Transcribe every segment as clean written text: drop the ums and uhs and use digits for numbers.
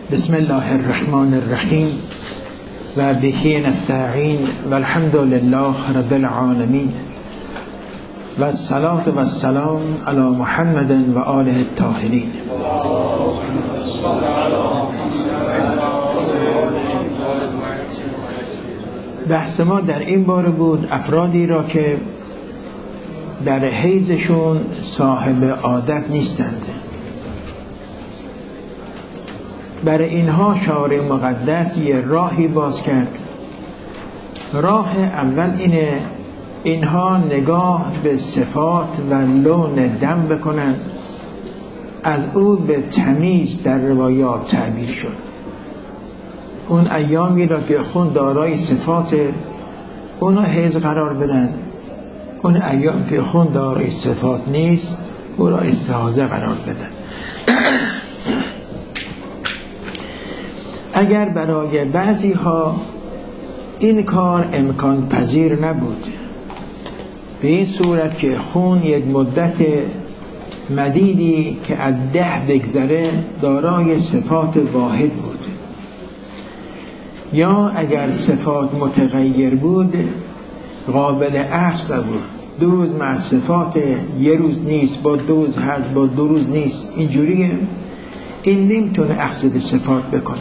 بسم الله الرحمن الرحیم و به نستعین و الحمد لله رب العالمین و الصلاة و السلام علی محمد و آله الطاهرین. بحث ما در این باره بود افرادی را که در حیضشون صاحب عادت نیستند. برای اینها شارع مقدس یه راهی باز کرد. راه اول اینها نگاه به صفات و لون دم بکنند. از او به تمیز در روایات تعبیر شد. اون ایامی را که خون دارای صفات اونو حیض قرار بدن، اون ایام که خون دارای صفات نیست او را استحاضه قرار بدن. اگر برای بعضی ها این کار امکان پذیر نبود، به این صورت که خون یک مدت مدیدی که از 10 بگذره دارای صفات واحد بود، یا اگر صفات متغیر بود قابل اخذ بود، 2 روز مع صفات 1 روز نیست، با 2 روز هست، با 2 روز نیست، اینجوریه، این نمیتونه اخذ به صفات بکنه.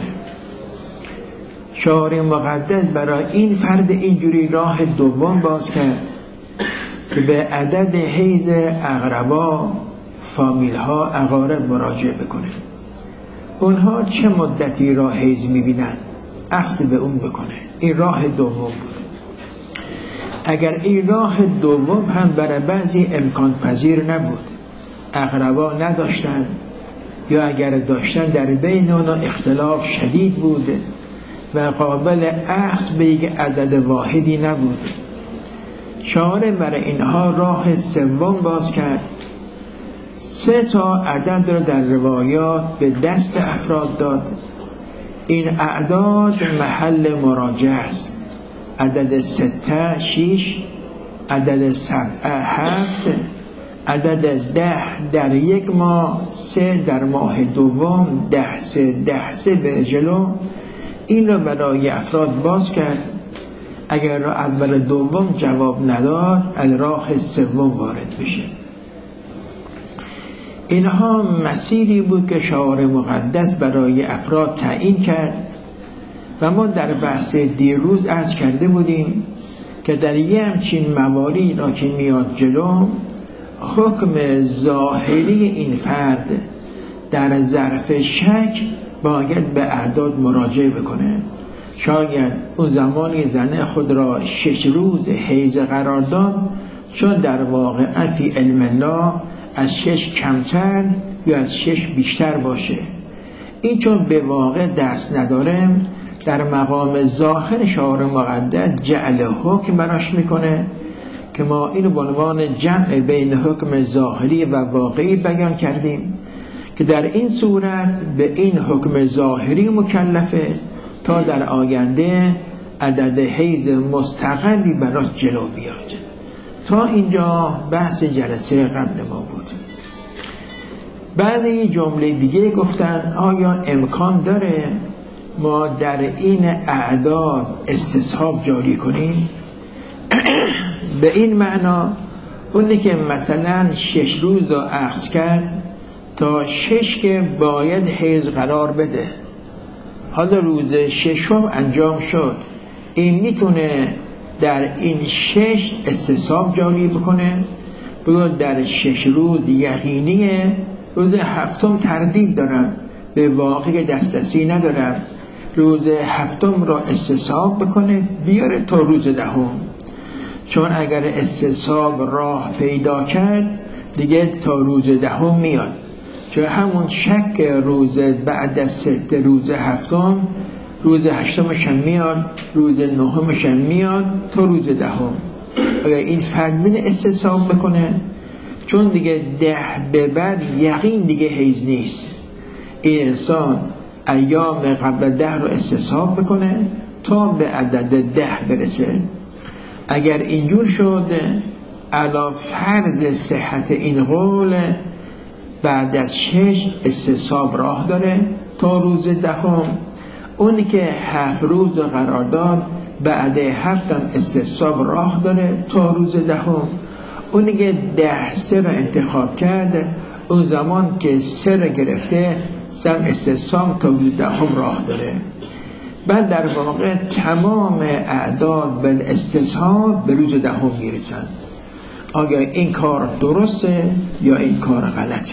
شارع مقدس برای این فرد اینجوری راه دوم باز کرد که به عدد حیض اقربا، فامیلها، اقارب مراجعه بکنه. اونها چه مدتی را حیض میبینن اخذ به اون بکنه. این راه دوم بود. اگر این راه دوم هم برای بعضی امکان پذیر نبود، اقربا نداشتن یا اگر داشتن در بین اونا اختلاف شدید بود و قابل اخذ به یک عدد واحدی نبود، شارع برای اینها راه سوم باز کرد. 3 عدد را در روایات به دست افراد داد. این اعداد محل مراجعه است. عدد 6 عدد 7 عدد 10 در یک ماه، 3 در ماه دوم، 10 به جلو. این را برای افراد باز کرد. اگر را اول دوم جواب نداد از راه سوم وارد بشه. اینها مسیری بود که شارع مقدس برای افراد تعیین کرد و ما در بحث دیروز عرض کرده بودیم که در یه همچین مواردی را که میاد جلو، حکم ظاهری این فرد در ظرف شک باید به اعداد مراجعه بکنه. شاید اون زمانی زن خود را 6 روز حیض قرار داد، چون در واقع فی علم الله از 6 کمتر یا از 6 بیشتر باشه. این چون به واقع دست نداره، در مقام ظاهر شارع مقدس جعل حکم براش میکنه که ما اینو به عنوان جمع بین حکم ظاهری و واقعی بیان کردیم که در این صورت به این حکم ظاهری مکلفه تا در آینده عدد حیض مستقلی براش جلو بیاد. تا اینجا بحث جلسه قبل ما بود. بعد یه جمله دیگه گفتن آیا امکان داره ما در این اعداد استصحاب جاری کنیم؟ به این معنا اونی که مثلا 6 روز رو اخذ کرد تا 6 که باید حیض قرار بده، حالا روز 6 انجام شد، این میتونه در این 6 استصحاب جاری بکنه، بگو در 6 روز یقینیه، روز 7 تردید دارم، به واقع دسترسی ندارم، روز 7 را استصحاب بکنه بیاره تا روز 10. چون اگر استصحاب راه پیدا کرد دیگه تا روز 10 میاد، چون همون شک روز بعد از 3 روز 7 روز 8 هم میاد، روز 9 هم میاد تا روز 10. اگر این فرد بین استصحاب بکنه، چون دیگه 10 به بعد یقین دیگه حیض نیست، این انسان ایام قبل 10 رو استصحاب بکنه تا به عدد 10 برسه. اگر اینجور شد علی فرض صحت این قول بعد از 6 استصحاب راه داره تا روز 10. اونی که 7 روز قرار داد بعد 7 هم استصحاب راه داره تا روز 10. اونی که 10 رو انتخاب کرده اون زمان که 3 رو گرفته سم استصحاب تا روز 10 راه داره. بعد در واقع تمام اعداد به استصحاب به روز 10 میرسند. آیا این کار درسته یا این کار غلطه؟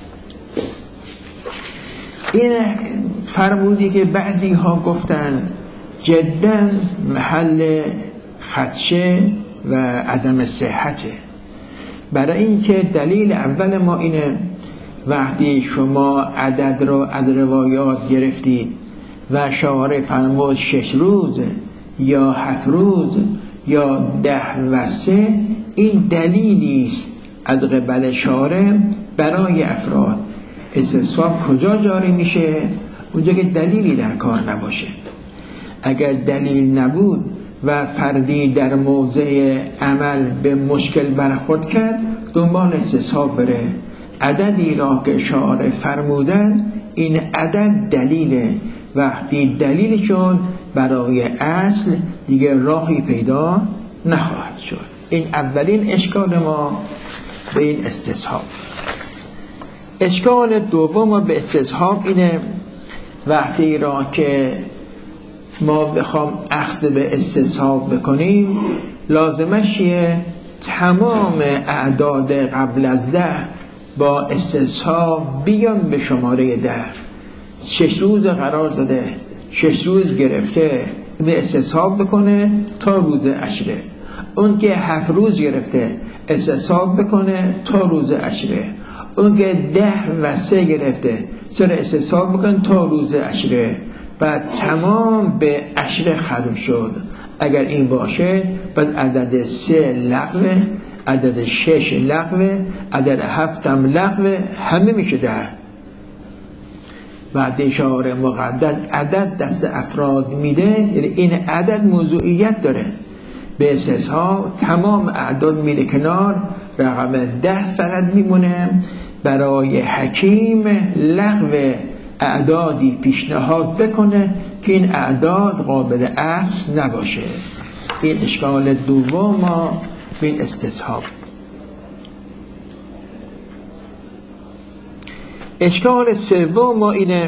این فرمودی که بعضی ها گفتن جدا محل خدشه و عدم صحته. برای اینکه دلیل اول ما اینه وقتی شما عدد رو از روایات گرفتید و شارع فرمود 6 روز یا 7 روز یا 10 و 3، این دلیلی است از قبل شارع برای افراد. استصحاب کجا جاری میشه؟ اونجا که دلیلی در کار نباشه. اگر دلیل نبود و فردی در موضع عمل به مشکل برخورد کرد دنبال استصحاب بره. عددی را که شارع فرمودن این عدد دلیله. وقتی دلیل شد برای اصل دیگه راهی پیدا نخواهد شد. این اولین اشکال ما به این استصحاب. اشکال دوم به استصحاب اینه وقتی را که ما بخوام اخذ به استصحاب بکنیم لازمش چیه؟ تمام اعداد قبل از 10 با استصحاب بیان به شماره 10. 6 روز قرار داده، 6 روز گرفته به استصحاب بکنه تا روز عشره. اون که 7 روز گرفته استصحاب بکنه تا روز عشره. اون که 10 و 3 گرفته سر استصحاب بکنه تا روز عشره. بعد تمام به عشره ختم شد. اگر این باشه بعد عدد 3 لغوه، عدد 6 لغوه، عدد 7 هم لغوه، همه میشه 10. بعد شارع مقدد عدد دست افراد میده، یعنی این عدد موضوعیت داره. به استصحاب تمام اعداد میره کنار، رقم 10 فقط میمونه. برای حکیم لغو اعدادی پیشنهاد بکنه که این اعداد قابل اخذ نباشه. این اشکال دوم ما به این استصحاب. اشکال سوم ما اینه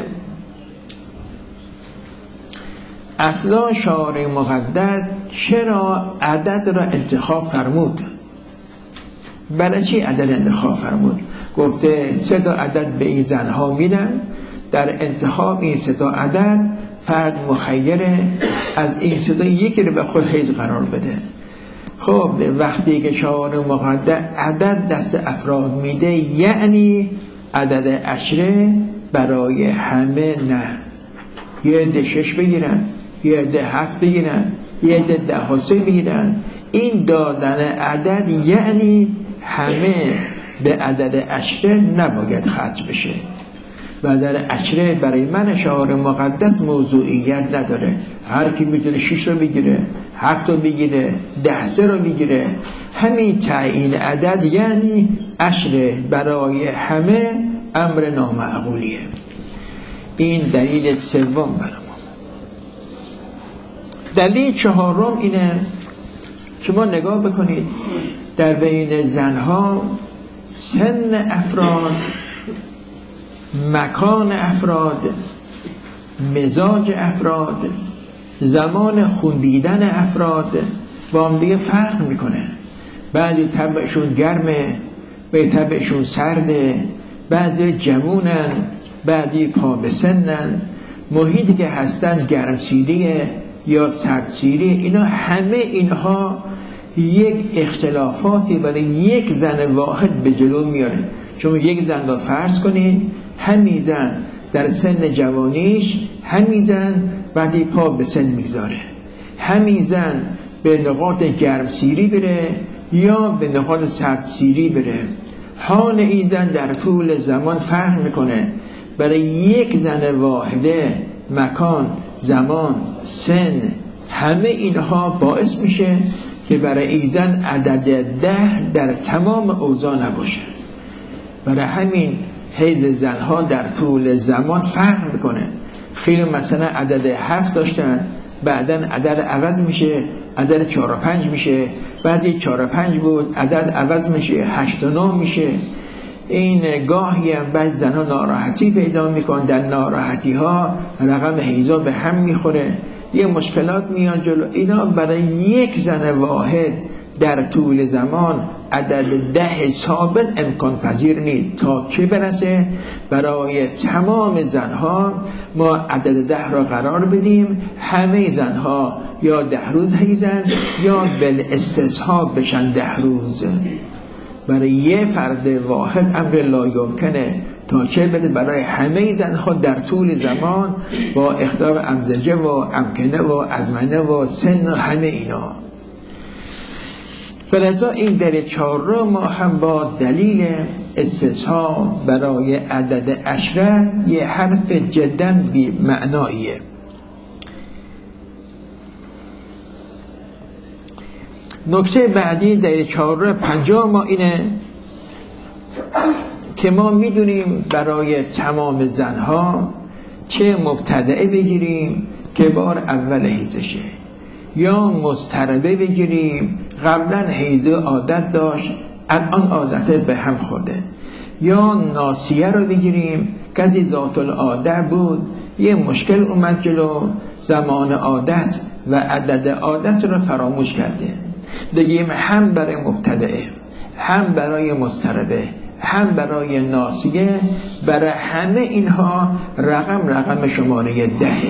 اصلا شارع مقدس چرا عدد را انتخاب فرمود؟ برای چی عدد انتخاب فرمود؟ گفته 3 تا عدد به این زنها میدن، در انتخاب این 3 تا عدد فرد مخیره از این 3 تا یکی رو به خود حیز قرار بده. خب وقتی که شارع مقدس عدد دست افراد میده یعنی عدد عشره برای همه نه. یه عده 6 بگیرن، یه عده 7 بگیرن، یه عده 10 و 3 بگیرن. این دادن عدد یعنی همه به عدد عشره نباید ختم بشه. و عدد عشره برای من شعار مقدس موضوعیت نداره. هر کی میتونه 6 رو بگیره، 7 رو بگیره، 10 رو بگیره. همین تعیین عدد یعنی عشره برای همه امر نامعقولیه. این دلیل سوم برای ما. دلیل چهارم اینه شما نگاه بکنید در بین زنها سن افراد، مکان افراد، مزاج افراد، زمان خوندیدن افراد با هم دیگه فرق میکنه. بعضی طبعشون گرمه، بعضی طبعشون سرده، بعضی جمونن، بعضی پا به سنن. محیطی که هستن گرمسیریه یا سردسیریه. اینا همه اینها یک اختلافاتی برای یک زن واحد به جلو میاره. شما یک زن را فرض کنید، همین زن در سن جوانیش، همین زن بعدی پا به سن میگذاره، همین زن به نقاط گرمسیری بره یا به نقاط سردسیری بره. حال این زن در طول زمان فرق میکنه. برای یک زن واحده مکان، زمان، سن، همه اینها باعث میشه که برای این زن عدد 10 در تمام اوضاع نباشه. برای همین حیض زنها در طول زمان فرق میکنه. خیلی مثلا عدد 7 داشتن، بعدن عدد عوض میشه، عدد 4 و 5 میشه، بعضی 4 و 5 بود، عدد عوض میشه 8 و 9 میشه. این گاهی هم بعض زنها ناراحتی پیدا میکنن، در ناراحتی ها رقم حیضا به هم میخوره، یه مشکلات میاد جلو. اینا برای یک زن واحد در طول زمان عدد 10 ثابت امکان پذیر نیست. تا که برسه برای تمام زنها ما عدد 10 را قرار بدیم، همه زنها یا 10 روز حیضن یا بالاستثناء بشن 10 روز. برای یه فرد واحد امر لا یمکنه. تا چه بده برای همه زنها در طول زمان با اختلاف امزجه و امکنه و ازمنه و سن و همه اینا. فلذا این در 4 ما هم با دلیل استثناء برای عدد 10 یه حرف جدا بی معناییه. نکته بعدی در 4 50 ما اینه که ما میدونیم برای تمام زنها چه مبتدعه بگیریم که بار اول حیضشه، یا مضطربه بگیریم قبلا حیض عادت داشت الان عادت به هم خورده، یا ناسیه رو بگیریم کسی ذات العاده بود یه مشکل اومد جلو، زمان عادت و عدد عادت رو فراموش کرده. بگیم هم برای مبتدعه، هم برای مضطربه، هم برای ناسیه، برای همه اینها رقم شماره 10.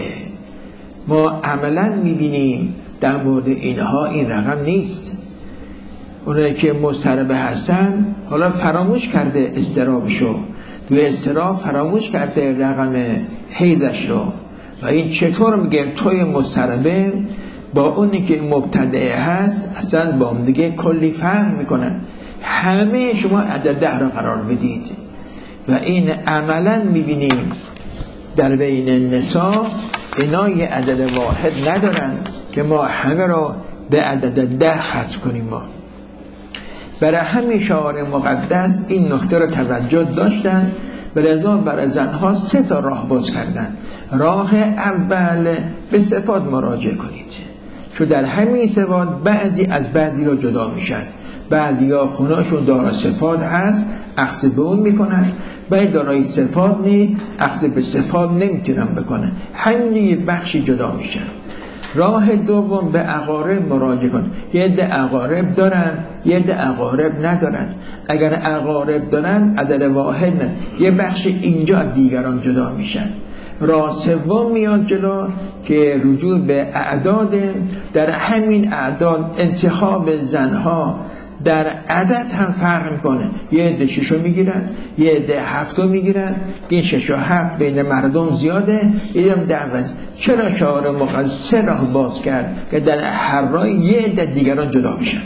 ما عملا میبینیم در مورد اینها این رقم نیست. اونایی که مضطربه هستن حالا فراموش کرده اضطرابشو، توی اضطراب فراموش کرده رقم حیضش رو. و این چطور میگه توی مضطربه با اونی که مبتدعه هست اصلا با هم دیگه کلی فهم میکنن. همه شما عدد 10 را قرار بدید و این عملا میبینیم در بین نساء اینا یه عدد واحد ندارن که ما همه را به عدد 10 ختم کنیم. ما برای همین شعار مقدس این نکته را توجه داشتن، برای برای زنها 3 تا راه باز کردن. راه اول به صفات مراجعه کنید، چون در همین صفات بعضی از بعضی را جدا میشن. بعضی ها خونهشون دارای صفات هست اخذ به اون میکنن، بعضی دارای صفات نیست اخذ به صفات نمیتونن بکنن، همین یه بخشی جدا میشن. راه دوم به اقارب مراجعه کن. یه عده اقارب دارن، یه عده اقارب ندارن. اگر اقارب دارن عدد واحد نه، یه بخش اینجا دیگران جدا میشن. راه سوم میاد جلو که رجوع به اعداد. در همین اعداد انتخاب زنها در عدد هم فرق میکنه. یه عده 6 میگیرن، یه عده 7 میگیرن. این 6 و 7 بین مردم زیاده، یه هم 10. چرا شعار مقدس 3 راه باز کرد که در هر راه یه عده دیگران جدا میشن؟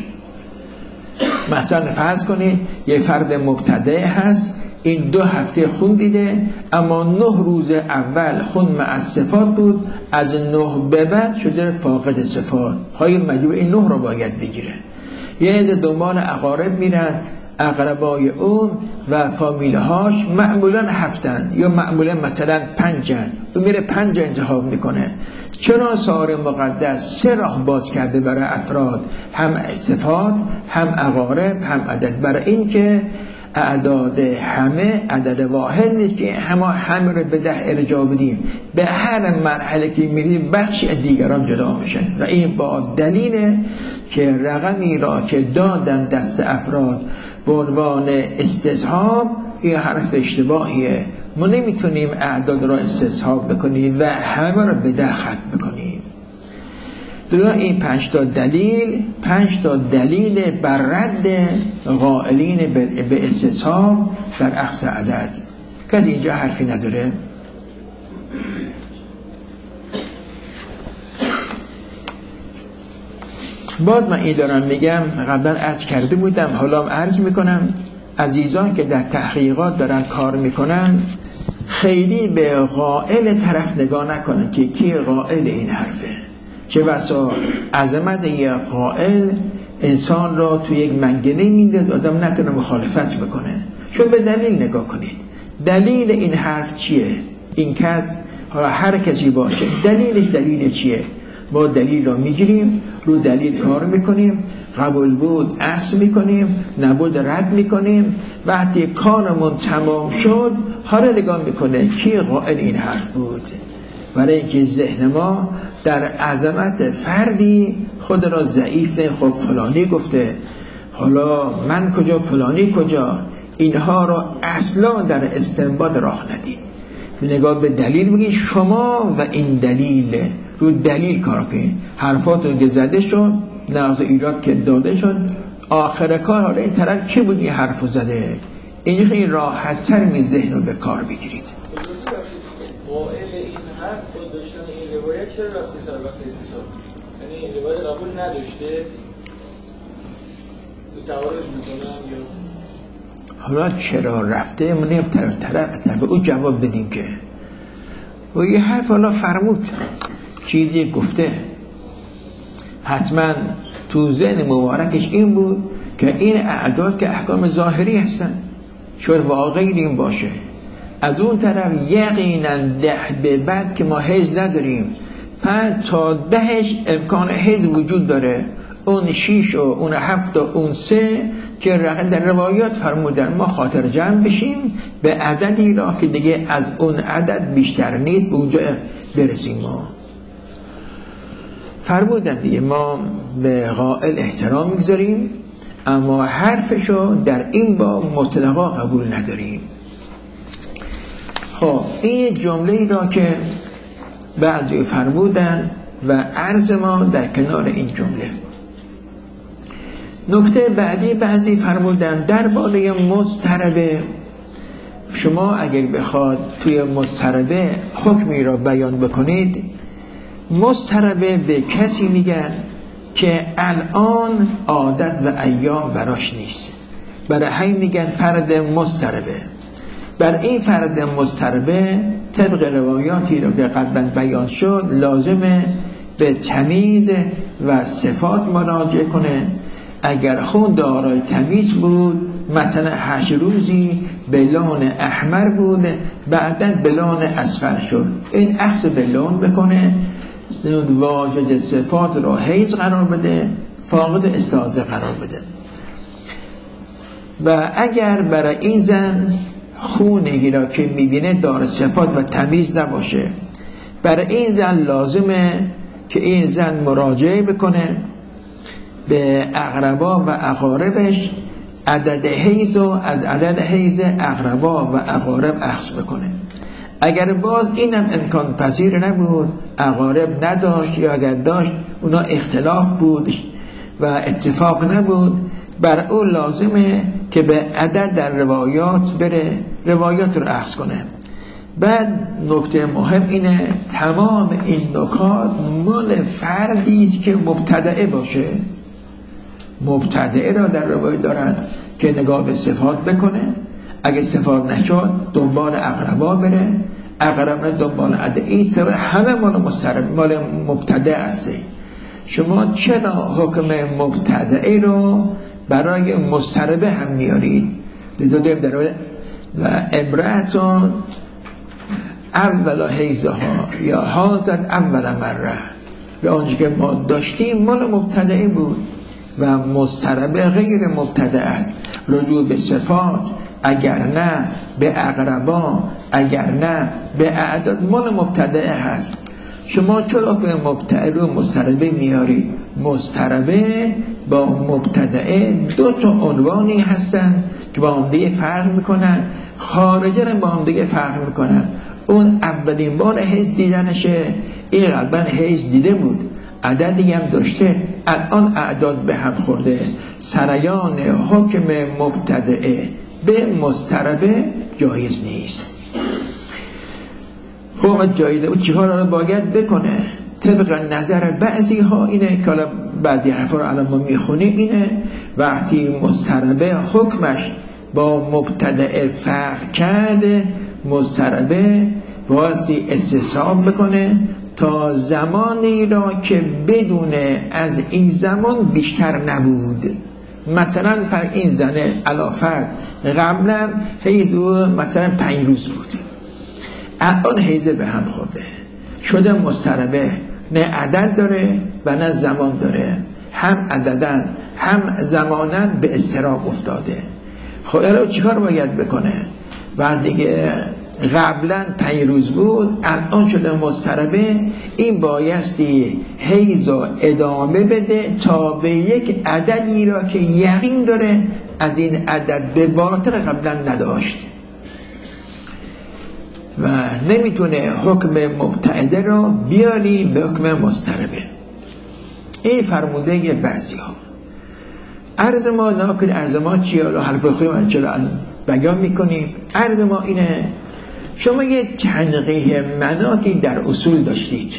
مثلا فرض کنید یه فرد مبتدع هست، این 2 هفته خون دیده، اما 9 روز اول خون مع صفات بود، از 9 به بعد شده فاقد صفات. های مجبور این 9 رو باید بگیره. یه عده دنبال اقارب میرن، اقربای اون و فامیلهاش معمولا 7 یا معمولا مثلا 5، اون میره 5 انتخاب میکنه. چرا شعار مقدس 3 راه باز کرده برای افراد، هم صفات، هم اقارب، هم عدد؟ برای این که اعداد همه عدد واحد نیست که همه رو به 10 ارجاع بدیم. به هر مرحله که میریم بخشی از دیگران جدا میشن و این با دلیل که رقمی را که دادن دست افراد به عنوان استصحاب این حرف اشتباهیه. ما نمیتونیم اعداد را استصحاب بکنیم و همه را به 10 ختم بکنیم. درست این 5 تا دلیل بر رد قائلین به استصحاب در اخذ عدد. کسی اینجا حرفی نداره؟ بعد من این دارم میگم، قبلا عرض کرده بودم حالا عرض میکنم، عزیزان که در تحقیقات دارن کار میکنن خیلی به قائل طرف نگاه نکنن که کی قائل این حرفه. چه بسا عظمت یک قائل انسان را تو یک منگنه میندازه آدم نتونه مخالفت بکنه. چون به دلیل نگاه کنید، دلیل این حرف چیه؟ این کس، حالا هر کسی باشه، دلیل چیه؟ ما دلیل رو میگیریم، رو دلیل کار میکنیم، قبول بود اخذ میکنیم، نبود رد میکنیم. وقتی کارمون تمام شد حالا نگاه میکنه کی قائل این حرف بود. برای اینکه ذهن ما در عظمت فردی خود را ضعیفه. خب فلانی گفته، حالا من کجا، فلانی کجا، اینها را اصلا در استنباط راه ندید. نگاه به دلیل بگید شما و این دلیل، رو دلیل کار کنید. حرفاتون که زده شد، نقض ایراد که داده شد، آخر کار حالا این طرف کی بود این حرفو زده، این خیلی راحت تر می ذهن رو به کار بگیرید. قائل این حرف با داشتن این روایت چرا رفتی سر وقت استثاب؟ یعنی این روایت قبول نداشته تعارض میکنم یا حالا چرا رفته منیم طرف او جواب بدیم که و یه حرف حالا فرمود، چیزی گفته، حتما تو ذهن مبارکش این بود که این اعداد که احکام ظاهری هستن، شاید واقعی این باشه. از اون طرف یقینا 10 به بعد که ما حیز نداریم، 5 تا 10 امکان حیز وجود داره، اون 6 و اون 7 و اون 3 که در روایات فرمودن ما خاطر جمع بشیم به عددی را که دیگه از اون عدد بیشتر نیست به اونجا برسیم. ما فرمودن دیگه ما به قائل احترام میگذاریم اما حرفشو در این با مطلقا قبول نداریم. خب این جمله را که بعضی فرمودن و عرض ما در کنار این جمله. نکته بعدی بعضی فرمودن درباره مضطربه. شما اگر بخواد توی مضطربه حکمی را بیان بکنید، مضطربه به کسی میگن که الان عادت و ایام براش نیست، برای همین میگن فرد مضطربه. بر این فرد مضطربه طبق روایاتی رو که قبلا بیان شد لازمه به تمیز و صفات مراجعه کنه. اگر خون دارای تمیز بود، مثلا 8 روزی به لون احمر بود بعداً به لون اصفر شد، این اخذ به لون بکنه، واجد صفات رو حیض قرار بده، فاقد استاذه قرار بده. و اگر برای این زن خونی را که میبینه دار صفات و تمیز نباشه، برای این زن لازمه که این زن مراجعه بکنه به اقربا و اقاربش، عدد حیض و از عدد حیض اقربا و اقارب اخذ بکنه. اگر باز اینم امکان پذیر نبود، اقارب نداشت یا اگر داشت اونا اختلاف بود و اتفاق نبود، بر او لازمه که به عدد در روایات بره، روایات رو اخذ کنه. بعد نکته مهم اینه تمام این نکات مال فردی است که مبتدعه باشه. مبتدعه را در روایت دارن که نگاه به صفات بکنه، اگه صفات نشد دنبال اقربا بره، اقرب دنبال عدد، این سبب همه مال مبتدع است. شما چرا حکم مبتدعه رو برای مضطربه هم میارید؟ لذا داریم در و امرأتون اول حیضها یا حاضت اول مره، به آنچه که ما داشتیم مال مبتدعه بود و مضطربه غیر مبتدع است. رجوع به صفات، اگر نه به اقربا، اگر نه به اعداد، مال مبتدعه هست. شما چرا به مبتدع رو مضطربه میاری؟ مضطربه با مبتدعه 2 تا عنوانی هستن که با هم دیگه فرق میکنن، خارجه رو با هم دیگه فرق میکنن. اون اولین بار حیض دیدنشه، این قبلا حیض دیده بود، عددی هم داشته، الان اعداد به هم خورده. سریان حکم مبتدعه به مضطربه جایز نیست. حکم جایز بود چیکار رو باید بکنه؟ طبق نظر بعضی ها اینه که بعضی حرفا رو الان ما میخونیم، اینه وقتی مضطربه حکمش با مبتدعه فرق کرده، مضطربه بازی استصحاب بکنه تا زمانی را که بدونه از این زمان بیشتر نبود. مثلا این زنه علا فرد قبلا حیض مثلا 5 روز بود، الان حیض به هم خورده شده مضطربه، نه عدد داره و نه زمان داره، هم عددن هم زمانن به اضطراب افتاده. خب الان چیکار باید بکنه؟ بعد دیگه قبلا 5 روز بود، الان شده مضطربه، این بایستی حیض رو ادامه بده تا به یک عددی را که یقین داره از این عدد به بالاتر قبلا نداشت و نمیتونه حکم مبتعده را بیاری به حکم مضطربه. این فرموده بعضی ها. عرض ما ناکن عرض ما چیه؟ حرف خوی من چرا بیان میکنیم؟ عرض ما اینه، شما یه تنقیح مناطی در اصول داشتید.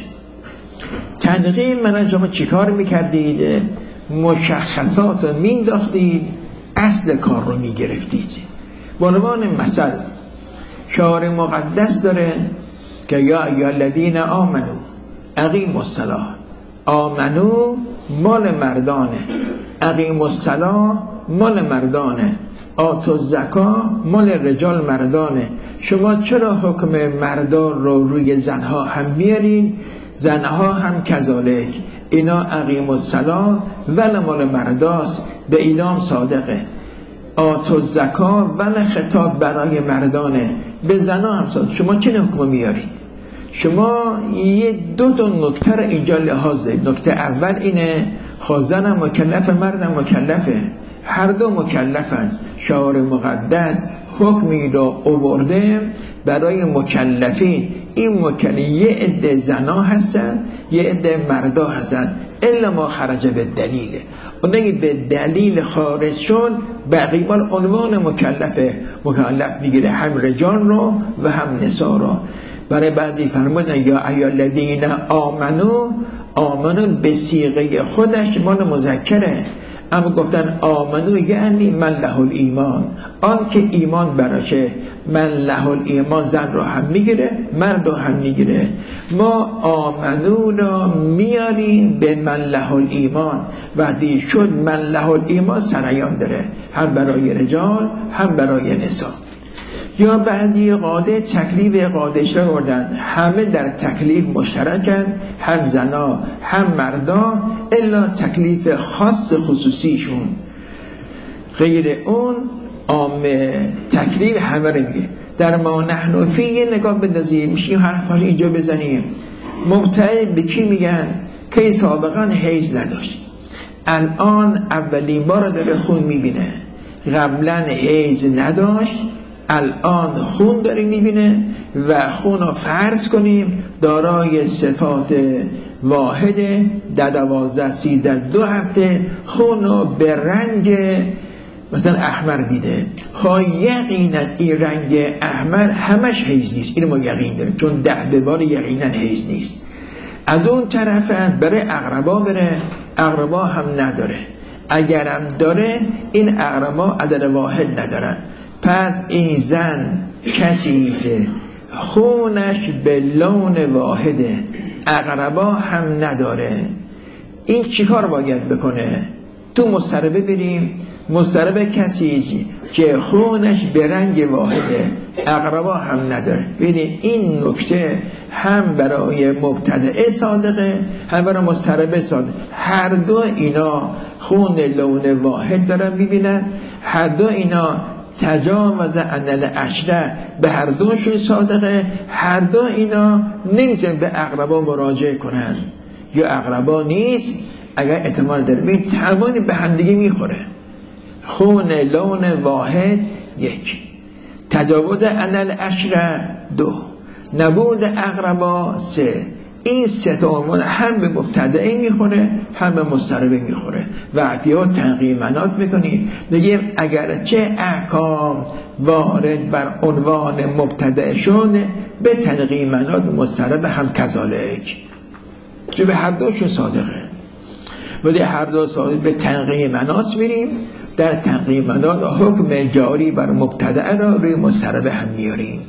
تنقیح منات شما چیکار میکردید؟ مشخصات رو مینداختید، اصل کار رو میگرفتید. به عنوان مثل شعار مقدس داره که یا ایها الذین آمنو اقیموا الصلاة. آمنو مال مردانه، اقیموا الصلاة مال مردانه، آتوا الزکاة مال رجال مردانه. شما چرا حکم مردان رو روی زنها هم میارین؟ زنها هم کذالک. اینا اقیموا الصلاة ولی مال مرداست، به اینام صادقه. آتوا الزکاة ولی خطاب برای مردانه، به زنها هم صادقه. شما چه حکم میارید؟ شما یه دو نکته رو اینجا لحاظ دارید. نکته اول اینه زن مکلف، مردم مکلفه، هر دو مکلفن. شعار مقدس حکمی را آورده برای مکلفین. این یه عده زنا هستن، یه عده مردا هستن، الا ما خرج به دلیله. اونایی به دلیل خارج شد بقیه مال عنوان مکلفه. مکلف میگیره هم رجال رو و هم نسا رو. برای بعضی فرمودن یا ایها الذین آمنو، آمنو به صیغه خودش مال مذکره، اما گفتن آمنو یعنی من له الایمان، آن که ایمان براشه. من له الایمان زن رو هم میگیره مرد رو هم میگیره. ما آمنو را میاریم به من له الایمان، وقتی شد من له الایمان سریان داره، هم برای رجال هم برای نساء. یا بعضی قاده تکلیف قادش را بردن، همه در تکلیف مشترکن، هم زنا هم مردا، الا تکلیف خاص خصوصیشون. غیر اون عامه تکلیف همه رو میگه. در ما نحن فی یه نگاه بندازیم، میشه این حرفاش اینجا بزنیم. مبتدی به کی میگن؟ که سابقا حیض نداشت، الان اولین بار داره خون میبینه. قبلا حیض نداشت، الان خون داری میبینه و خون رو فرض کنیم دارای صفات واحده. در 12-13 هفته خون رو به رنگ مثلا احمر دیده. یقینا این رنگ احمر همش حیض نیست، اینو ما یقین داریم، چون 10 بار یقینا حیض نیست. از اون طرف برای اقربا بره، اقربا هم نداره. اگرم داره این اقربا عدد واحد ندارن. پس این زن کسیسه خونش به لون واحده، اقربا هم نداره. این چیکار باید بکنه؟ تو مضطربه بریم. مضطربه کسیسی که خونش به رنگ واحده، اقربا هم نداره. ببینید این نکته هم برای مبتدئ صادقه، هم برای مضطربه صادقه. هر دو اینا خون لون واحد دارن ببینن، هر دو اینا تجاوز عن العشره، به هر دوشون صادقه. هر دو اینا نمیتونن به اقربا مراجعه کنن، یا اقربا نیست اگر احتمال داره. ببین تمامی به همدیگه میخوره. خون لون واحد 1، تجاوز عن العشره 2، نبود اقربا 3. این 3 تا عنوان هم به مبتدئ میخوره هم به مضطربه میخوره. وقتی ها تقییمنات میکنی بگیم اگرچه احکام وارد بر عنوان مبتدئ شده، به تقییمنات مضطربه هم کذالک، چون به هر دوشون صادقه. ولی هر دو صادق به تقییمنات میریم، در تقییمنات حکم جاری بر مبتدئ را روی مضطربه هم میاریم.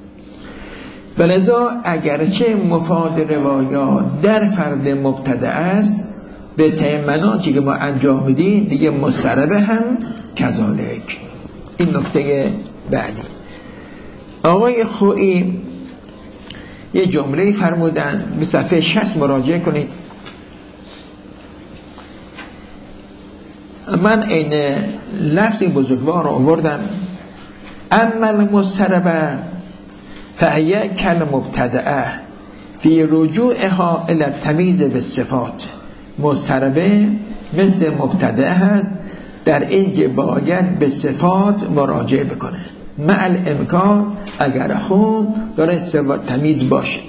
ولذا اگرچه مفاد روایات در فرد مبتدئ است، به تیمناتی که ما انجام میدیم دیگه مضطربه هم کذالک. این نکته بعدی. آقای خویی یه جمله فرمودن، به صفحه 60 مراجعه کنید. من این لفظ بزرگوار رو آوردم: اما المضطربه فهی کالمبتدعه فی رجوعها الی التمییز بالصفات. مضطربه مثل مبتدعه در اینکه باید به صفات مراجعه بکنه، مع الامکان اگر خون داره صفات تمیز باشه.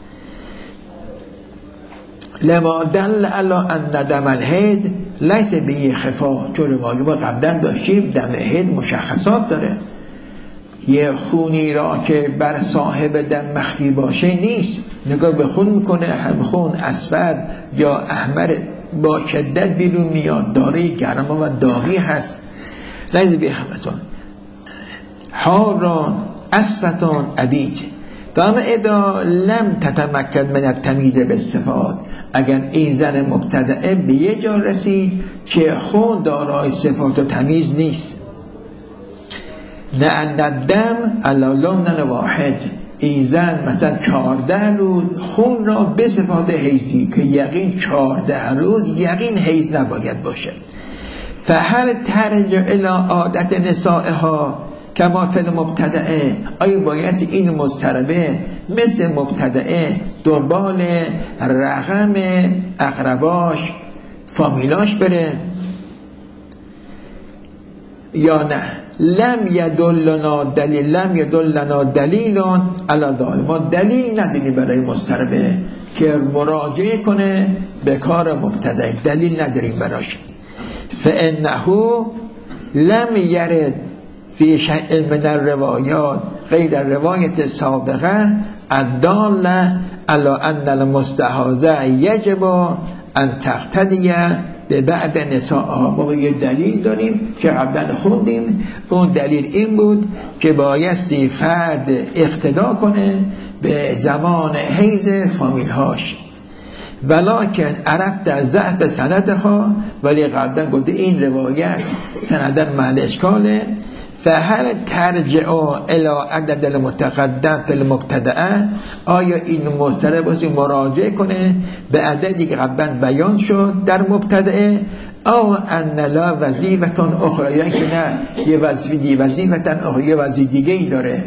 لما دل علی ان دم الحیض لیس به خفا، چون روایت ما قبلا داشتیم دم حیض مشخصات داره. یه خونی را که بر صاحب دم مخفی باشه نیست، نگاه به خون میکنه، هم خون اسود یا احمر با شدت بیرون میاد، داره گرما و داغی هست. لیس به خفا حاران اسفتان عبید دام ادا لم تتمکن من التمییز بالصفات. اگر این زن مبتدعه به یه جا رسید که خون دارای صفات و تمیز نیست، لأن الدم علی لون واحد، این زن مثلا 14 روز خون را به صفات حیضی که یقین 14 روز یقین حیض نباید باشه. فهل ترجع الی عادت نسائها کما فی المبتدعه، آیا باید این مضطربه مثل مبتدعه دنبال رقم اقرباش فامیلاش بره یا نه؟ لم یدلنا دلیل علی ذلک، ما دلیل نداریم برای مضطربه که مراجعه کنه به کار مبتدعه، دلیل نداریم براش. فانه لم یرد فی شیء من الروایات غیر الروایت سابقه الداله علی ان المستحاضه یجب ان تقتدی به بعد نساء. ما یه دلیل داریم که قبلا خوندیم، اون دلیل این بود که بایستی فرد اقتدا کنه به زمان حیض فامیلهاش. ولکن عرفت در ضعف سندها، ولی قبلا گفته این روایت سندن محل اشکاله. فهل ترجع الی عدد المتقدم فی المبتدعه، آیا این مضطرب باید مراجعه کنه به عددی که قبلا بیان شد در مبتدعه، او ان لا وظیفه اخرى، یا که نه یه وظیفه دیگه ای داره.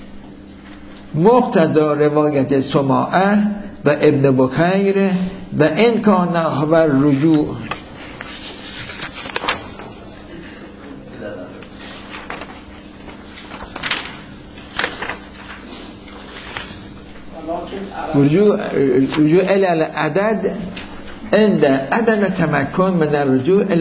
مقتضی روایت سماعه و ابن بکیر و ان کان هو الرجوع رجوع الى العدد عند عدم تمکن من الرجوع الى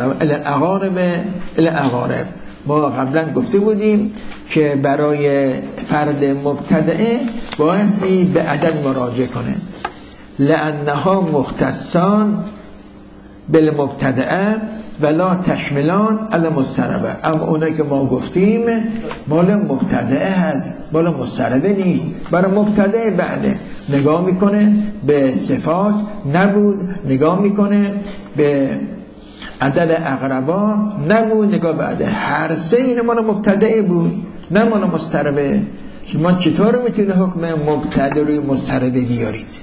الاقارب. ما قبلا گفته بودیم که برای فرد مبتدعه بایستی به عدد مراجعه کنه، لانها مختصان بالمبتدعه ولا تشملان علی مضطربه. اما اونه که ما گفتیم مال مبتدعه هست، مال مضطربه نیست. برای مبتدعه بعده نگاه میکنه به صفات نبود، نگاه میکنه به عدد اقربا نبود، نگاه بعده هر سه این مال مبتدعه بود نه مال مضطربه. شما چطور میتونید حکم مبتدع روی مضطربه بیارید؟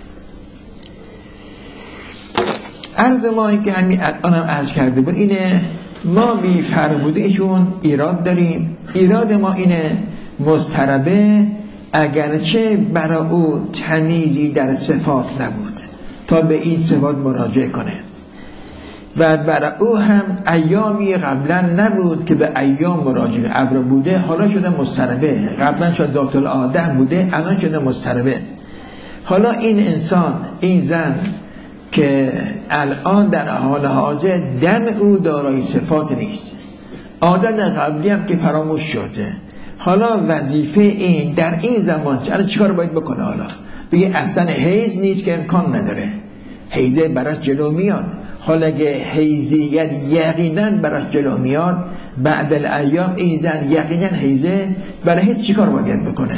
عرض ما این که همین الان هم عرض کرده بود اینه، ما بی فرمودهشون ایراد داریم. ایراد ما اینه مضطربه اگرچه برای او تمیزی در صفات نبود تا به این صفات مراجعه کنه، و برای او هم ایامی قبلا نبود که به ایام مراجعه ابر بوده، حالا شده مضطربه. قبلا شده ذات العاده بوده، الان شده مضطربه. حالا این انسان، این زن که الان در حال حاضر دم او دارای صفات نیست، عادت قبلی هم که فراموش شده، حالا وظیفه این در این زمان چیکار باید بکنه؟ حالا بگه اصلا حیض نیست که امکان نداره، حیضه براش جلو میاد. حالا اگه حیضیت یقینا براش جلو میاد، بعد الایام این زن یقینا حیضه، برای هیچ چیکار باید بکنه؟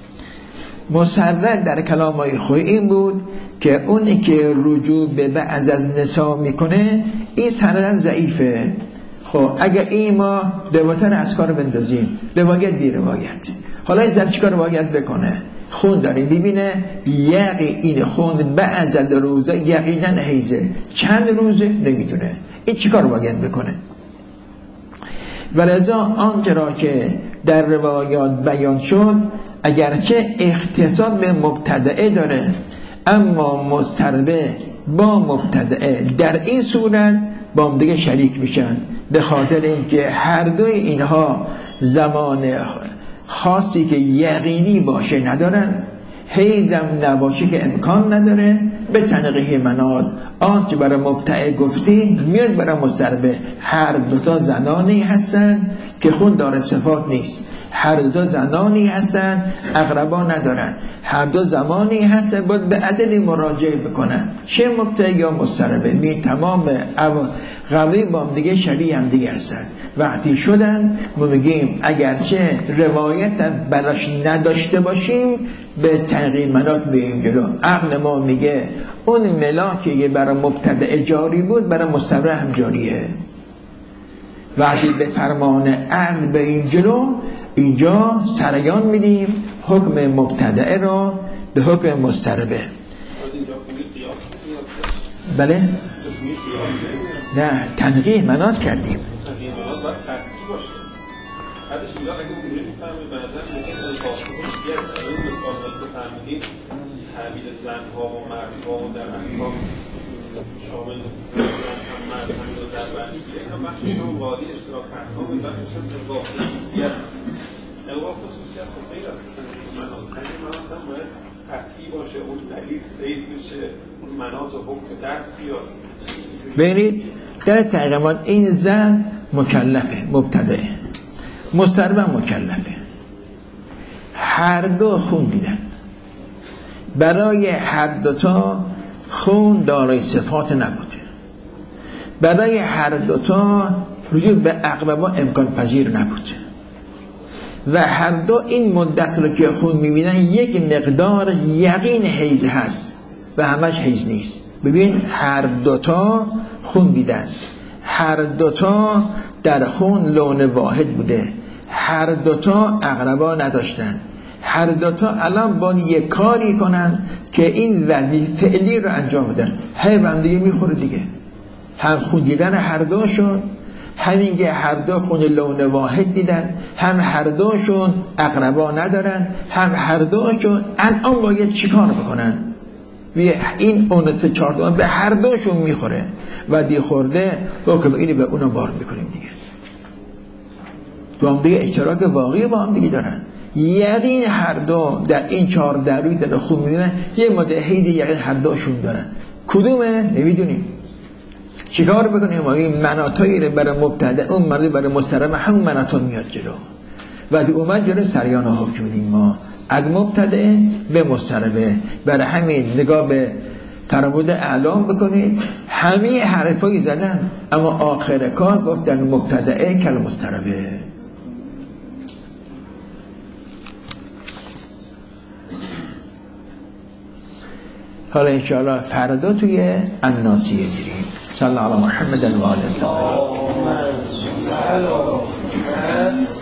مسرر در کلامای خوی این بود که اونی که رجوع به بعض از نساء میکنه این سندن ضعیفه. خب اگه این ما روایت از کار بندازیم، روایت بی روایت، حالا این زن چیکار باید بکنه؟ خون داره ببینه این خون بعض از روزا یقینا حیزه، چند روزه نمیدونه، این چیکار باید بکنه؟ ولذا آنچه را که در روایات بیان شد اگرچه اختصاص به مبتدعه داره، اما مضطربه با مبتدعه در این صورت با هم دیگه شریک میشن، به خاطر اینکه هر دوی اینها زمان خاصی که یقینی باشه ندارن، حیزم نباشه که امکان نداره. به تنقیح منات آنچه برای مبتدع گفتی میاد برای مضطربه. هر دوتا زنانی هستن که خون داره صفات نیست، هر دو زنانی هستن اقربا ندارن، هر دو زمانی هستن باید به عدل مراجعه بکنن، چه مبتدع یا مضطربه. می تمام قوی با هم دیگه شبیه هم دیگه هستن. وقتی شدن ما میگیم اگرچه روایت براش نداشته باشیم به تنقیح منات بیم جلو. عقل ما میگه اون ملاکی که برای مبتدع جاری بود برای مضطرب هم جاریه. وقتی به فرمان عقل به این جلو اینجا سریان میدیم حکم مبتدع را به حکم مضطربه. بله؟ نه تنقیح منات کردیم. بعدش میگه اگه اونجوری میفهمید به نظر مثل این مثال که فهمیدید تعبیر زنها و مردها و در احکام شامل هم مرد همین رو در بخش یک هم بخش هم وادی اشتراک احکام و بخش هم القاء خصوصیت. القاء خصوصیت خب غیر از منات هم باید قطعی باشه، اون دلیل سید بشه، اون منات و حکم دست بیاد. ببینید در تقریبا این زن مکلفه، مبتدعه، مضطرب مکلفه، هر دو خون دیدن، برای هر دوتا خون دارای صفات نبوده، برای هر دوتا رجوع به اقربا امکان پذیر نبوده و هر دو این مدت رو که خون میبینن یک مقدار یقین حیض هست و همش حیض نیست. ببین هر دوتا خون دیدن، هر دوتا در خون لون واحد بوده، هر دوتا اقربا نداشتن، هر دوتا الان با یک کاری کنن که این وظیفه فعلی رو انجام بدن، هم دیگه میخوره دیگه. هم خون دیدن هر دوشون، همین که هر دو خون لون واحد دیدن، هم هر دوشون اقربا ندارن، هم هر دوشون الان باید چیکار بکنن؟ این اونس 4 به هر دوشون میخوره و دی خورده حکم اینی به اونا بار میکنیم دیگه. تو هم دیگه اشتراک واقعی با هم دیگه دارن. یقین هر دو در این 4 دروی در خون میدونن، یه مدعی حید یقین هر دوشون دارن. کدومه؟ نمیدونیم. چیکار بکنیم؟ ما این مناطایی رو برای مبتدع، اون مرد برای مضطرب همون مناطا میاد جلو. وقتی اومد جلو سریان حکم میدیم ما از مبتدع به مضطربه. برای همین نگاه به فرمود اعلام بکنید، همه حرفایی زدن اما آخر کار گفتن مبتدعه کل مضطربه. حالا انشاءالله فردا توی الناسیه میریم. صلی الله علی محمد و آله الطاهرین.